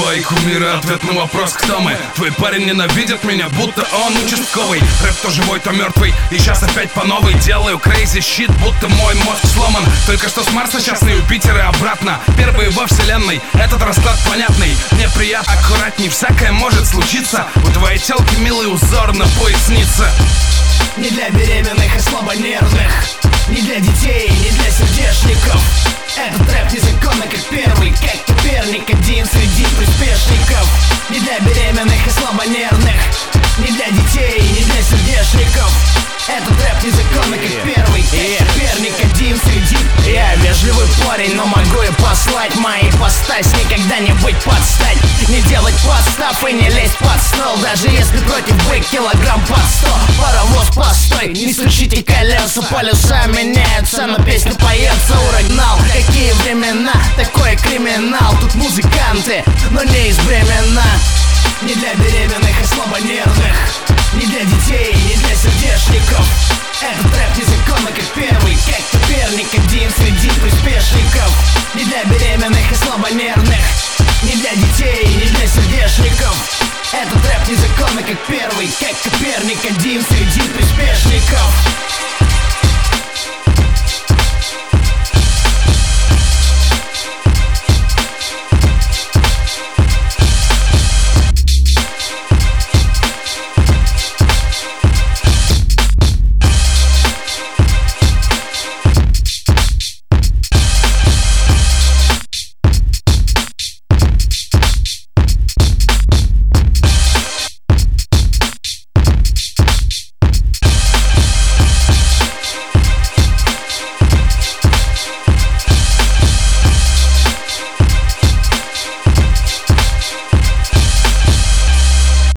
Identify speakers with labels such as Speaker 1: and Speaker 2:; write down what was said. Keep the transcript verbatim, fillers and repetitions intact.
Speaker 1: Твои кумиры, ответ на вопрос, кто мы. Твой парень ненавидит меня, будто он участковый. Рэп то живой, то мертвый, и сейчас опять по новой делаю crazy shit, будто мой мозг сломан. Только что с Марса, сейчас на Юпитер и обратно. Первые во вселенной, этот расклад понятный. Мне приятно, аккуратней, всякое может случиться. У твоей телки милый узор на пояснице.
Speaker 2: Не для беременных и слабонервных, не для детей, не для сердечников. Этот рэп незаконно как первый, как Коперник, один среди приспешников. Не для беременных и слабонервных, не для детей, не для сердечников. Этот рэп незаконно как первый, как Коперник, один среди. Я вежливый парень, но могу и послать мои ипостась, никогда не быть подстать. Не делать подстав и не лезть под стол, даже если против бык килограмм под сто. Паровоз постой, не стучите колеса, полюса меняются, но песня поется. Урагнал, какие времена, такой криминал. Тут музыканты, но не из Бремена. Не для беременных и слабонервных, не для детей, не для сердечников. Этот рэп незаконно как первый, как Коперник, один среди приспешников. Не для беременных и слабонервных, не для детей, не для сердечников. Этот рэп незаконно как первый, как Коперник, один среди приспешников.